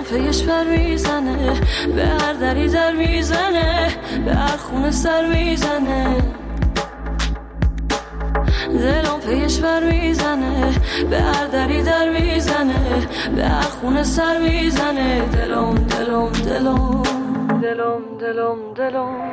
پیش پر میزنه، به هر دری در میزنه، به هر خونه سر میزنه. دلم پیش پر میزنه، به هر دری در میزنه، به هر خونه سر میزنه. دلم دلم دلم دلم دلم دلم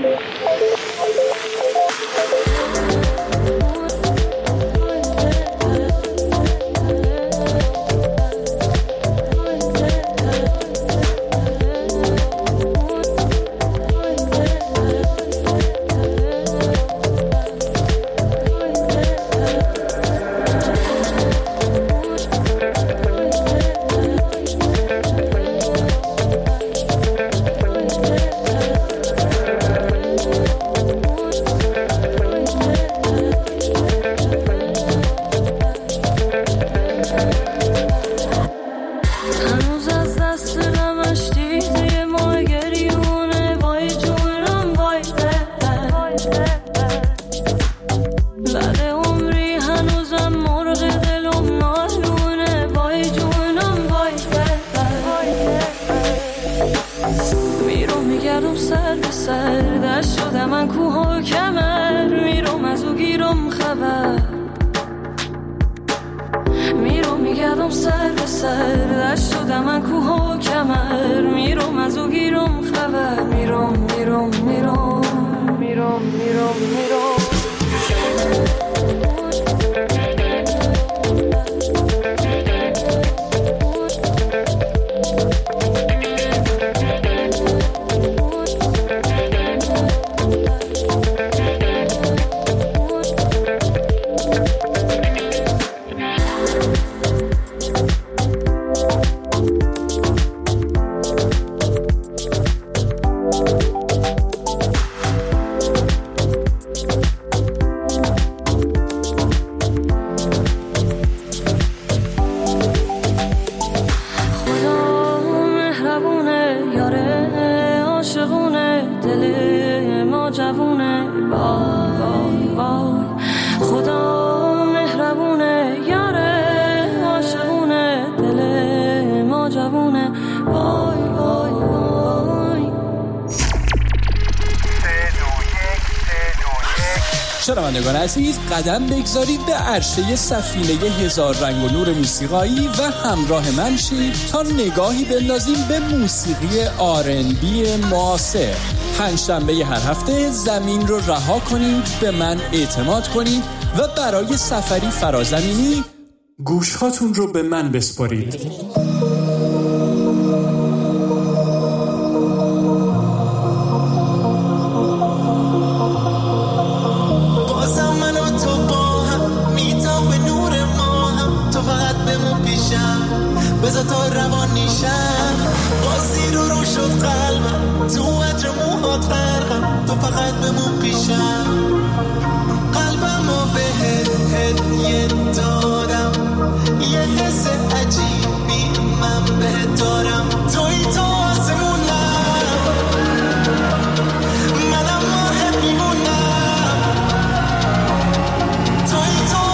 شنوندگان عزیز، قدم بگذارید به عرشه سفینه هزار رنگ و نور موسیقایی و همراه من شید تا نگاهی بندازیم به موسیقی آرنبی معاصر. پنجشنبه هر هفته زمین رو رها کنید، به من اعتماد کنید و برای سفری فرازمینی گوشهاتون رو به من بسپارید. بذار تا روان نیشم، بازی رو شد قلبم، تو عطر موهات غرقم، تو فقط بمون پیشم. قلبم رو بهت هدیه دادم، یه حس عجیبی من بهت دارم. توی تو آسمونم، منم راحت میمونم. توی تو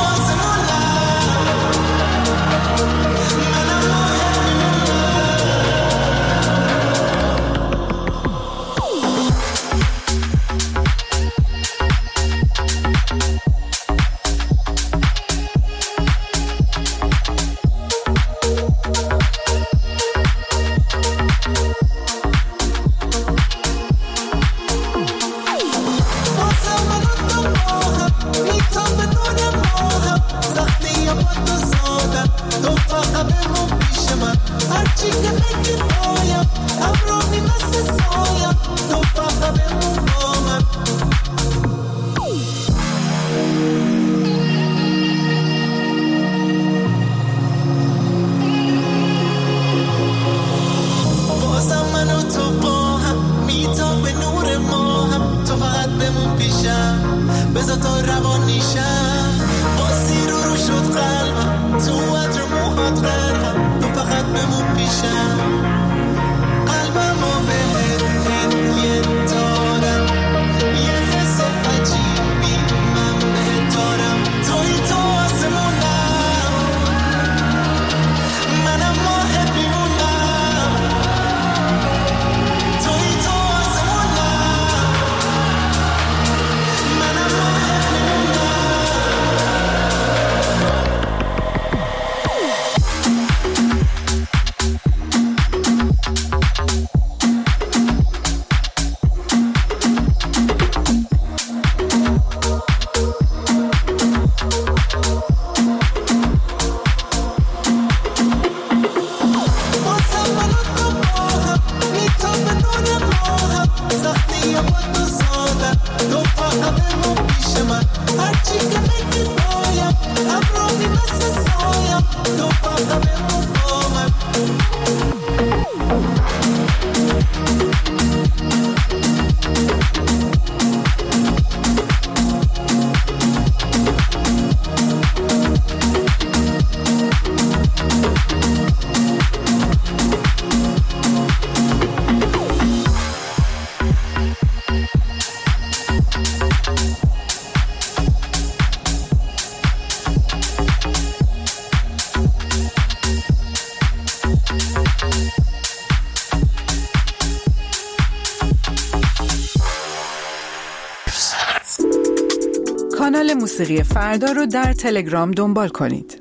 کانال موسیقی فردا رو در تلگرام دنبال کنید.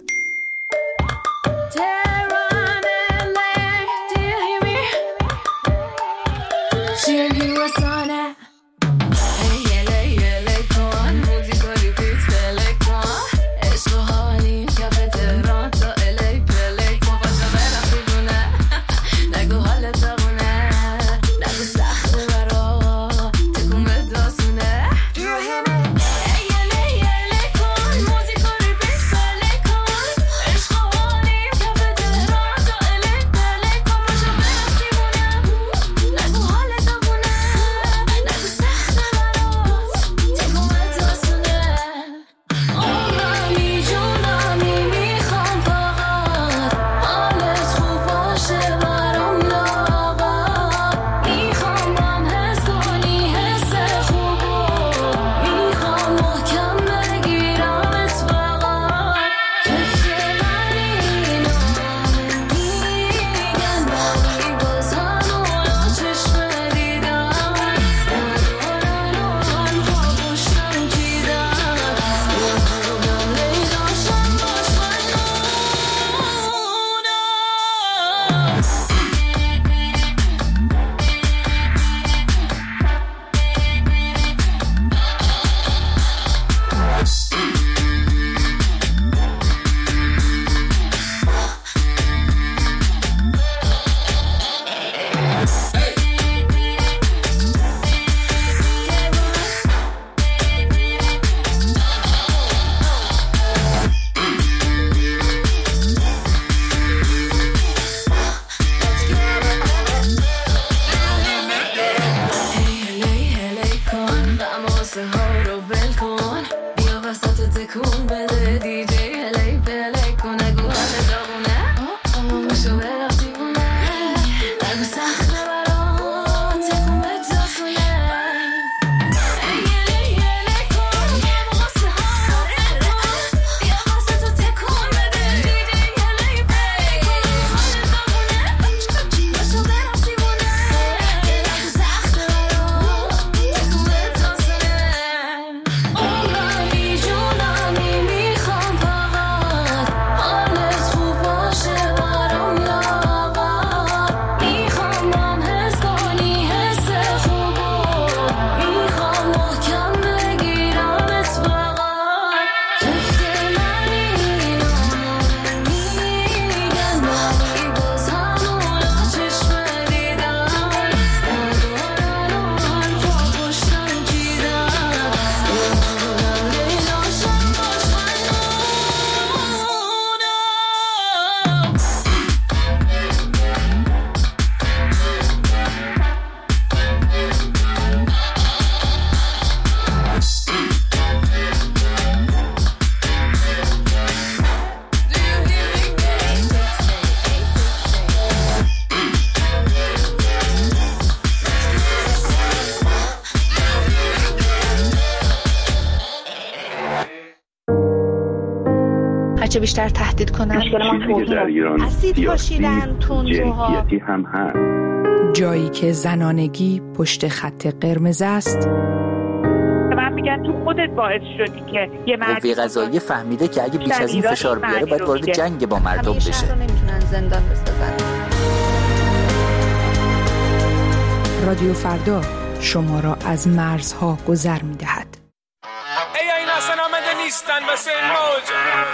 هرچه بیشتر تهدید کنن در ایران اسید پاشیدن تندروها هم هست. جایی که زنانگی پشت خط قرمز است. من میگن تو خودت باعث شدی که یه قوه قضاییه فهمیده که اگه بیش از این فشار بیاره باید وارد جنگ با مردم بشه. همیشه رو نمیتونن زندان بسازن. رادیو فردا شما را از مرزها گذر می‌دهد. ای این اصلا آمده نیستن واسه این موج.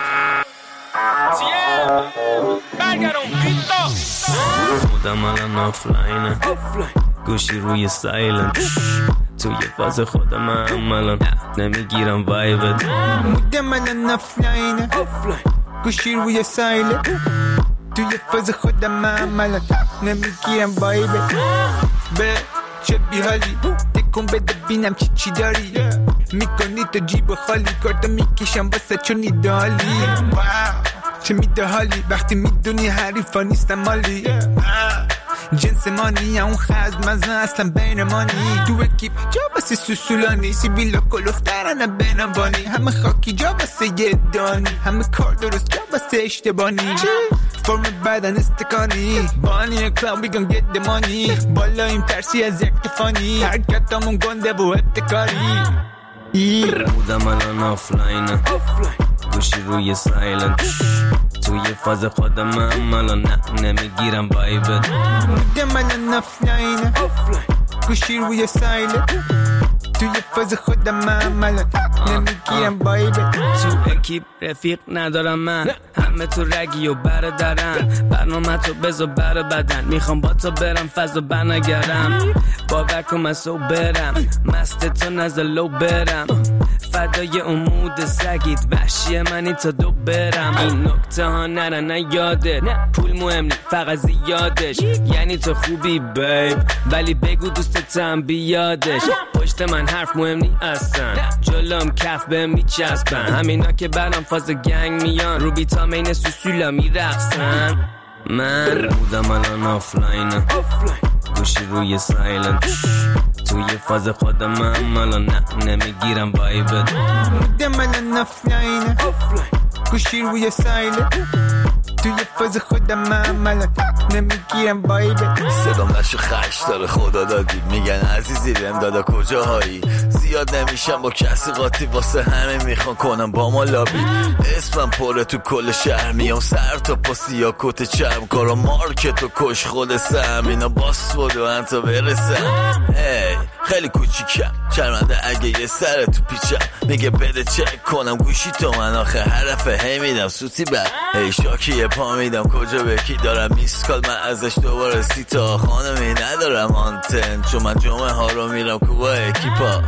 برگرون بیتا بودم الان آفلاینه گوشی روی سایلنت توی فاز خودم الان نمیگیرم وایبت بودم الان آفلاینه گوشی روی سایلنت توی فاز خودم الان نمیگیرم وایبت به چه بیحالی تکون بده بینم چی داری میکنی تو جیب خالی کارتو میکشم واسه چون ایدالی چه میده حالی وقتی میدونی حریفا نیستم مالی جنس مانی اون خزم مزن اصلا بین مانی تو اکیب جا بسه سوسولانی سیبیلا کلوخترانه بینم بانی همه خاکی جا بسه یه دانی همه کار درست جا بسه اشتبانی فرم بدن استکانی بانی کلاو بیگن گت دمانی بالا این ترسی از یک تفانی حرکت همون گنده و ابتکاری بودم الان آفلاینه گوشی روی سایلنت توی فاز خودم هم الان نمیگیرم وایبت بودم الان آفلاینه گوشی روی سایلنت توی فاز خودم هم الان نمیگیرم وایبت تو اکیپ رفیق ندارم من همه تو رگی و برادرن برنامه تو بذار بر بدن میخوام با تو برم فضا بنگرم باور کن من سو برم مست تو نزد لو برم فدای امود سگید وحشی منی تا دو برم این نکته ها نره یادت پول مهم نی فقط زیادش یعنی تو خوبی بیب ولی بگو دوستتم بیادش پشت من حرف مهم نی اصلا جلوم کف به میچسبن همینا که برام فاز گنگ میان رو بیتامین سوسولا میرقصن من بودم الان آفلاینه گوشی روی سایلنت توی فاز خودم هم الان نمیگیرم وایبت بودم الان آفلاینه گوشی روی سایلنت توی فاز خودم هم الان نمیگیرم وایبت صدام نشو خش داره خدا دادی میگن عزیزی بهم دادا کجاهایی زیاد نمیشم با کسی قاطی واسه همه میخوان کنم با ما لابی اسمم پره تو کل شهر میام سر تا پاسی یا کت چرم کارا مارکتو کش خود سم اینا باس بود و انتا برسم خیلی کوچیکم شرمنده اگه یه سر تو پیچم میگه بده چک کنم گوشی تو من آخه حرفه هی میدم سوتی بر هی شاکی یه پا میدم کجا به کی دارم میسکال من ازش دوباره سیتا خانمی ندارم آنتن چون من جمعه ها رو میرم کوبا اکیپا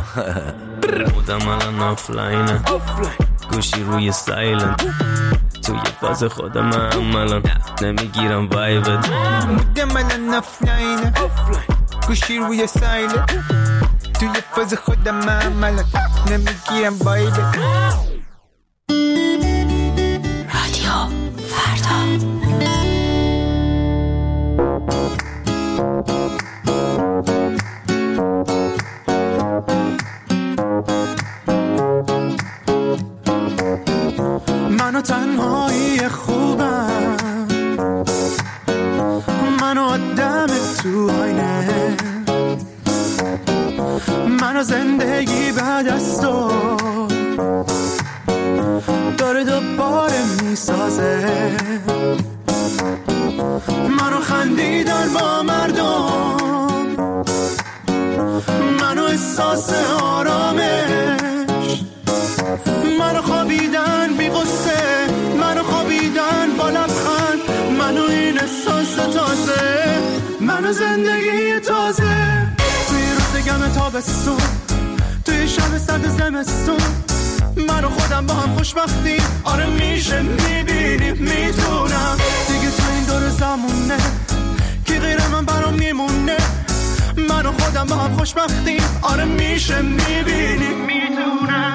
بودم الان آفلاینه گوشی روی سایلنت توی فاز خودم هم الان نمیگیرم وایبت بودم الان آفلاینه گوشی روی سایلنت توی فاز خودم هم الان نمیگیرم وایبت رادیو فردا منو تنهایی خوبم منو آدم تو آینه منو زندگی بعد از تو داره دوباره میسازه منو خندیدن با مردم منو احساس آرامش منو خوابیدن بی غصه منو خوابیدن با لبخند منو این احساس تازه منو زندگی تازه توی روز گم تابستون توی شب سرد زمستون منو خودم با هم خوشبختیم آره میشه میبینیم میتونم دیگه تو این دور زمونه کی غیر من برام میمونه منو خودم با هم خوشبختیم آره میشه میبینیم میتونم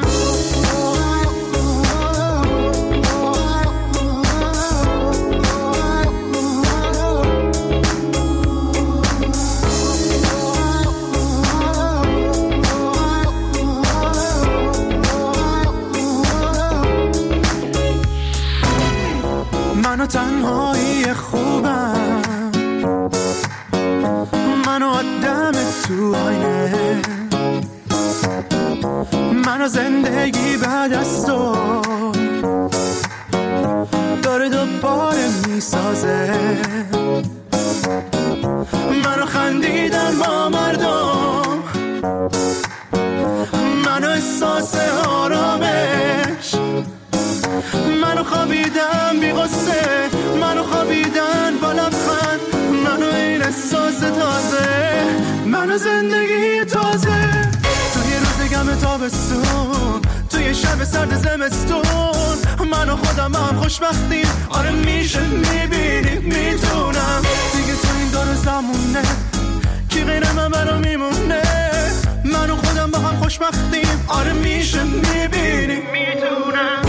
منو تنهایی خوبم منو آدم تو آینه منو زندگی بعد از تو داره دوباره میسازه منو خندیدن با مردم منو احساس آرامش منو خوابیدم بی غصه منو خوابیدن با لبخند منو این احساس تازه منو زندگی تازه توی روز گم تابستون توی شب سرد زمستون منو خودم هم خوشبختیم آره میشه میبینیم میتونم دیگه تو این دور زمونه کی غیر من برام میمونه منو خودم با هم خوشبختیم آره میشه میبینیم میتونم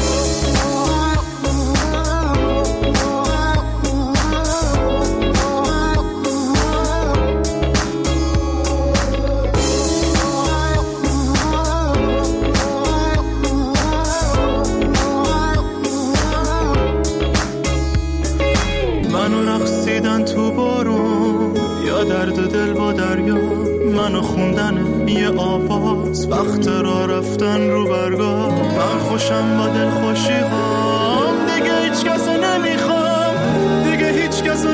منو رقصیدن تو بارون یا درد دل با دریا و خوندن یه آواز، وقت را رفتن رو برگاه. من خوشم با دل خوشی هام، دیگه هیچ کسو نمیخوام، دیگه هیچ کسو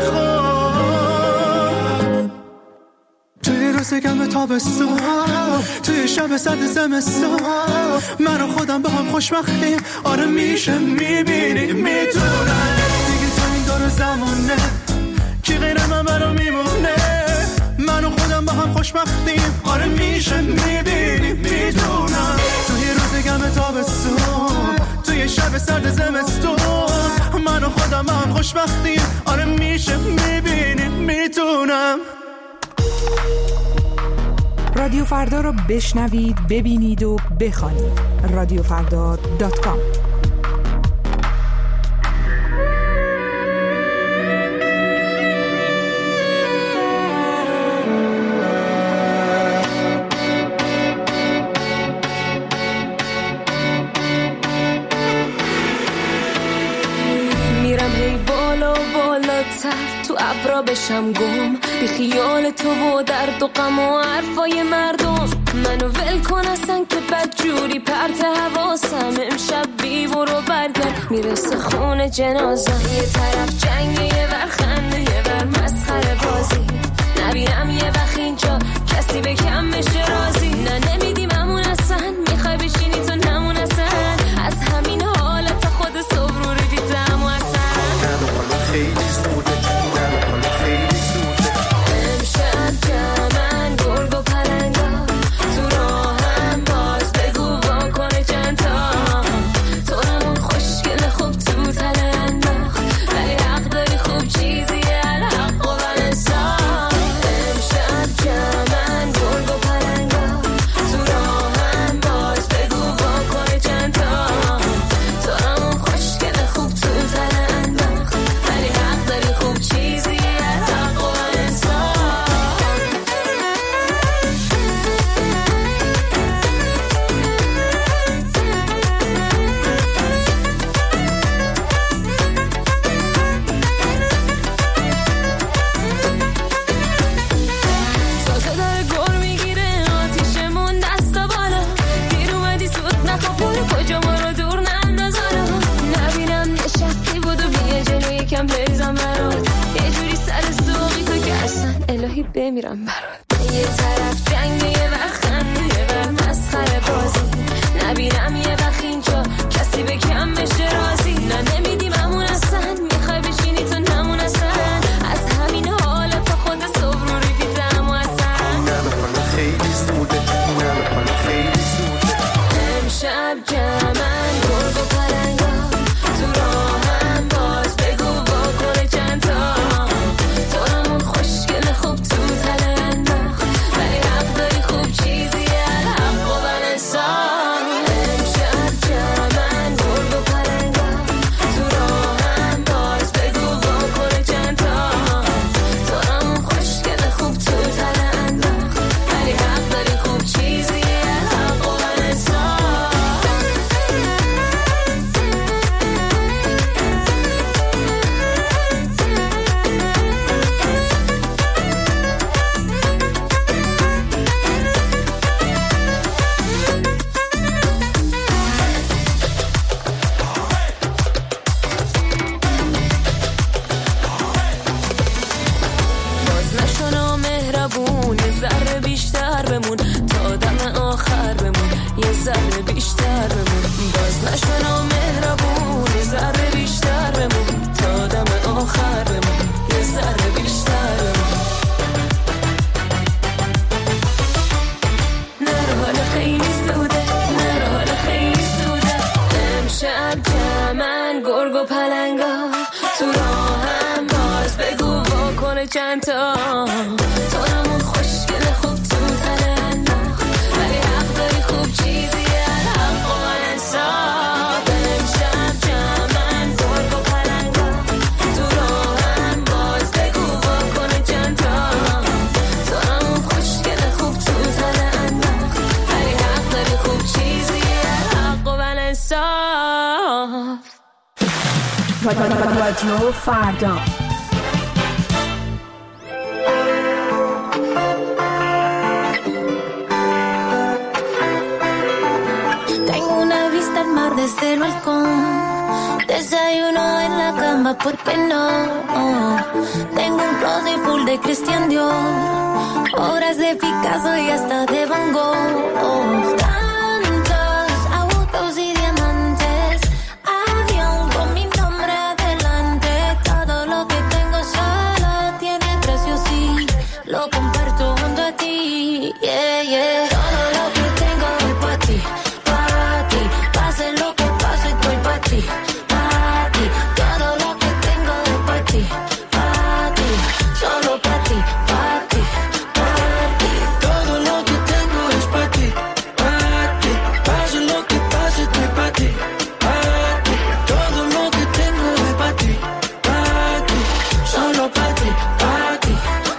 نمیخوام. توی روز گرم تابستون، توی شب سرد زمستون، من و خودم با هم خوشبختیم. آره میشه میبینی میدونم دیگه تا این دور زمونه کی غیر من برام میمونه. من و خودم با هم خوشبختیم. آره میشه میبینی میدونم توی روز گرم تابستون، توی شب سرد زمستون، من و خودم با هم خوشبختیم. آره میشه میبینی میدونم. رادیو فردا رو بشنوید، ببینید و بخوانید. radiofrda.com. میرم هی بالا بالاتر، تو ابرا بشم گم، بی خیال تو و درد و غم و حرفای مردم. منو ول کن اصلا که بدجوری پرت حواسم. امشب بیو رو برگرد، میرسه خونه جنازم. یه طرف جنگ، یه ور خنده، یه ور مسخره بازی. نبینم یه وقت اینجا کسی به کم بشه راضی. نه نمیدیم همون اصلا، میخوای بشینی تو نمون اصلا. از همین حالت خود صبح رو دیدم و اصلا خیلی زوده، خیلی زوده. امشب جمعن گرگ و پلنگا، تو راهم باز بگو واکنه چند تا. تو همون خوشگل خوب تو تله انداخت، ولی حق داری خوب چیزیه الحق و بلنسا. امشب جمعن گرگ و پلنگا، تو راهم باز بگو واکنه چند تا. تو همون خوشگل خوب تو تله انداخت، ولی حق داری خوب چیزیه الحق و بلنسا. تازه داره گر میگیره آتیشمون دستا بالا. دیر اومدی زود نخوا برو کجا ما رو دور نندازالا. نبینم نشستی بودو بیا جلو یکم بریزم برات. یه جوری سر سوقی تو که اصلا الهی بمیرم برات. یه طرف جنگ، یه ور خنده، یه ور مسخره بازی. نبینم یه وقت اینجا کسی به کم بشه راضی. نه نمیدیم همون اصلا، میخوای بشینی تو نمون اصلا. از همین حالت خود صبح رو ریدم و اصلا خیلی زوده، خیلی زوده. امشب جمعن گرگ و پلنگا، تو راهم باز بگو واکنه چند تا. تو همون خوشگل خوب تو تله انداخت، ولی حق داری خوب چیزیه الحق و بلنسا. امشب جمعن گرگ و پلنگا، تو راهم باز بگو واکنه چند تا. تو همون خوشگل خوب تو تله انداخت، ولی حق داری خوب چیزیه الحق و بلنسا. باز نشو مهربون، یه ذره بیشتر بمون تا دم آخر بمون. یه ذره بیشتر بمون. باز نشو مهربون، یه ذره بیشتر بمون تا دم آخر بمون. یه ذره بیشتر بمون. نرو حالا خیلی زوده، نرو حالا خیلی زوده. امشب جمعن گرگ و پلنگا، تو راهم باز بگو واکنه چند تا. تو همون خوشگل خوب تو تله انداخت، ولی حق داری خوب چیزیه الحق و بلنسا. امشب جمعن گرگ و پلنگا، تو راهم باز بگو واکنه چند تا. تو همون خوشگل خوب تو تله انداخت، ولی حق داری خوب چیزیه الحق و بلنسا. رادیو فردا. desde el balcón. Desayuno en la cama, ¿por qué no? Tengo un closet full de Christian Dior, obras de Picasso y hasta de Van Gogh. Tantos autos y diamantes, avión con mi nombre adelante. Todo lo que tengo solo tiene precio, sí, lo comparto junto a ti. Yeah, yeah. Todo lo que tengo es para ti, pase lo que pase, estoy para ti. Todo lo que tengo es para ti, solo para ti, para ti. Todo lo que tengo es para ti, pase lo que pase, estoy para ti. Todo lo que tengo es para ti, solo para ti, para ti.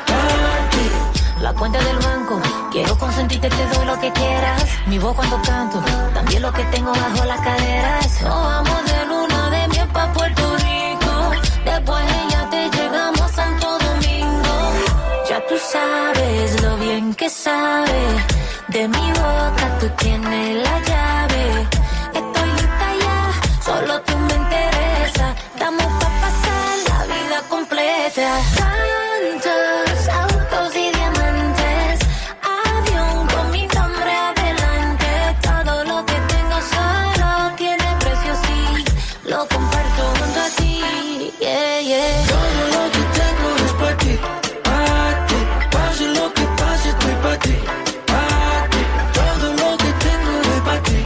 La cuenta del banco, quiero consentirte, te doy lo que quieras. Mi voz cuando canto, también lo que tengo bajo las caderas. Nos vamos de luna de miel pa' Puerto Rico, después ella te llegamos a Santo Domingo. Ya tú sabes lo bien que sabe, de mi boca tú tienes la llave. Estoy lista ya, solo tú me interesa. Estamos pa' pasar la vida completa. Tantos autos y diamantes, avión con mi nombre adelante. Todo lo que tengo solo tiene precio, sí, lo comparto junto a ti. Yeah, yeah. Todo lo que tengo es para ti, pase lo que pase, estoy para ti. Todo lo que tengo es para ti,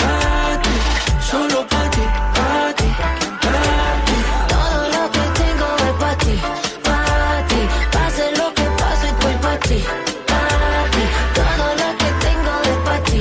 solo para ti, para ti. Todo lo que tengo es para ti, pase lo que pase, estoy para ti. Todo lo que tengo es para ti,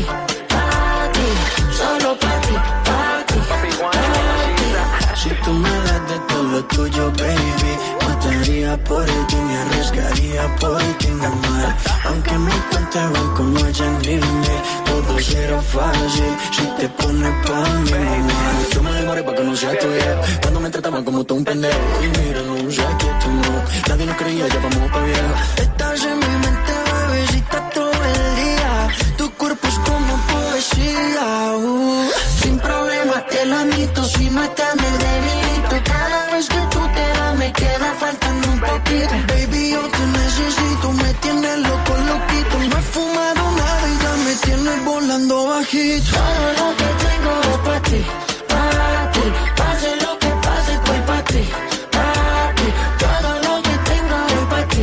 solo para ti, para ti. Si tú me das de todo tuyo, baby, mataría por ti, me arriesgaría por ti, mi amor. Aunque mi cuenta de banco no haya en límite, todo será fácil si te pones pa' mí, mamá. Yo me demoré pa' que no sea tuya, cuando me trataban como todo un pendejo. Y mira, no sé qué tú no, nadie nos creía, ya vamos pa' viejo. Estás en mi mente, bebecita, todo el día. Tu cuerpo es como poesía, sin problema te lo admito, si no está en el delito. Cada vez que tú te das me queda faltando un poquito. Baby, yo te necesito, me tienes loco, loquito. No he fumado nada y ya me tienes volando bajito. Todo lo que tengo es para ti, pase lo que pase, estoy para ti. Todo lo que tengo es para ti,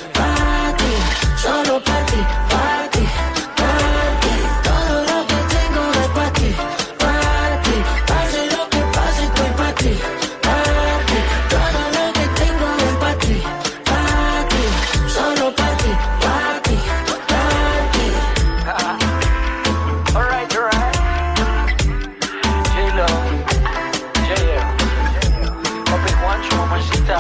solo para ti, para ti. Todo lo que tengo es para ti, pase lo que pase, estoy para ti. Todo lo que tengo es para ti, solo para ti, para ti, para ti. Alright. J-Lo, J-L, Papi Juancho, mamacita.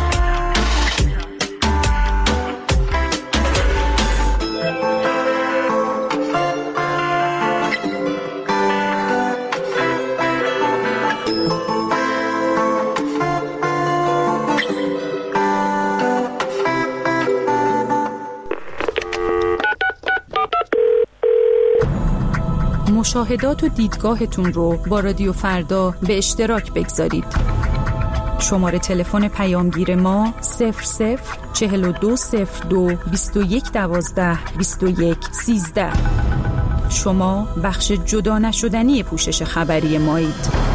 مشاهدات و دیدگاهتون رو با رادیو فردا به اشتراک بگذارید. شماره تلفن پیامگیر ما 004202 2112 2113. شما بخش جدا نشدنی پوشش خبری مایید.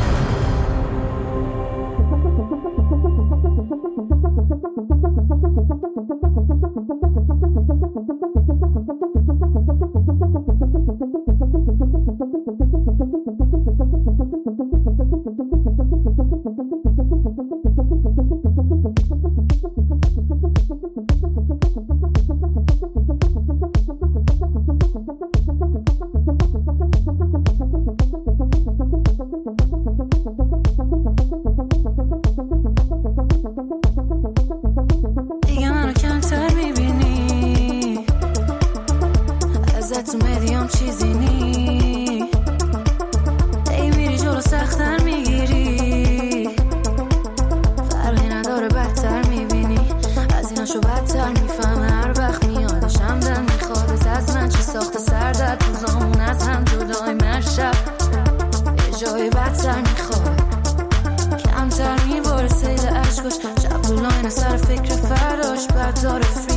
جای بد من سر فکر فرداش بردار فریک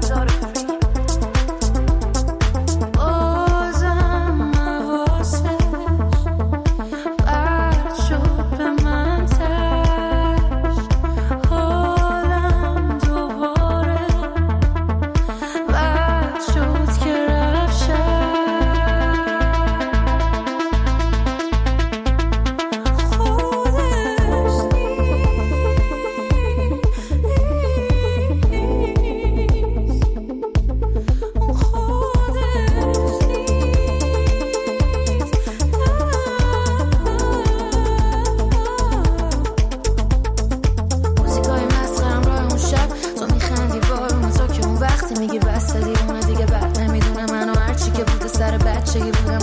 بازم حواسش برد شد به من تش حالم دوباره برد شد که رفت میگی بس دیگه اون دیگه بعد نمیدونه منو هرچی که بوده سر بچگی بوده